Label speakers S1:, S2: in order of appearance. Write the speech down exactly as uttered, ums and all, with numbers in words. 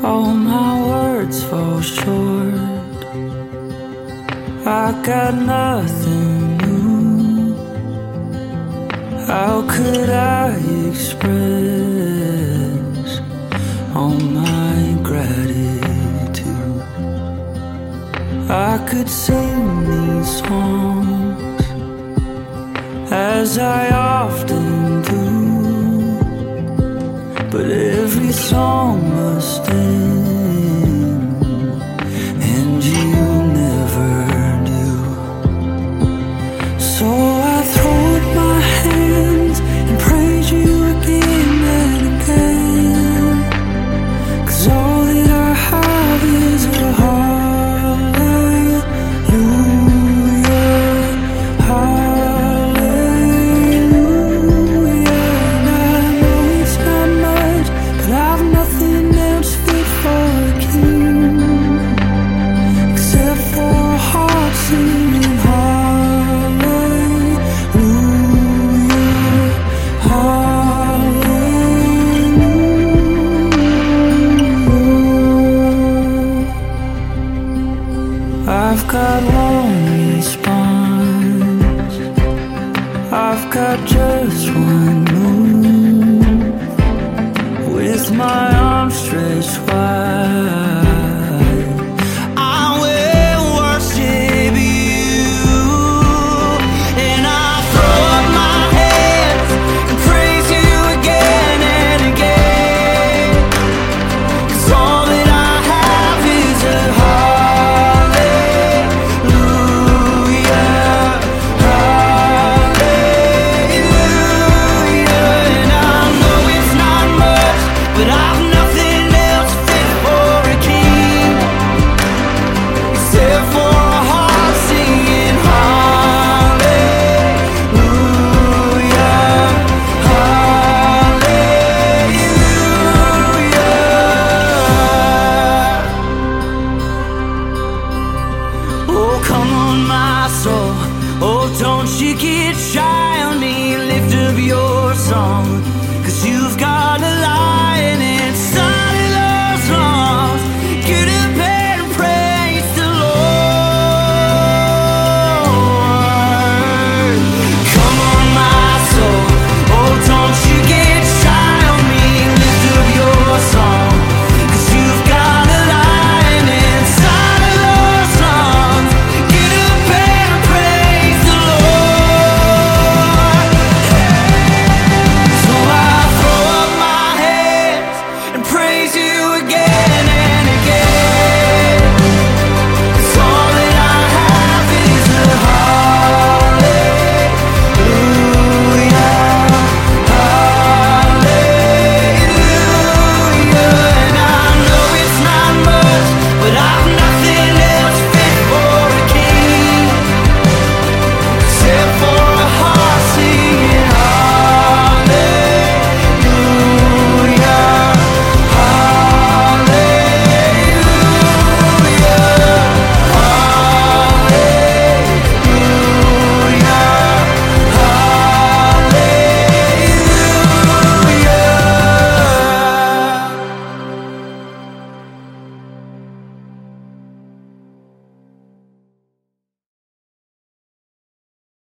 S1: All my words fall short. I got nothing new. How could I express all my gratitude? I could sing these songs as I often do, but every song must end, and you never do. So I throw up my hands and praise you again and again, 'cause all that I have is a hallelujah, hallelujah. And I know it's not much, but I've nothing else fit for a king except for a heart singing hallelujah, hallelujah. I've got one response, I've got just one move, with my arms stretched wide. I will worship you, and I throw up my hands and praise you again and again, 'cause all that I have is a hallelujah, hallelujah. And I know it's not much, but I've nothing else fit for a king except for a heart singing hallelujah, hallelujah. Oh, come on, my soul. Oh, don't you get shy on me. Lift up your song, 'cause you've got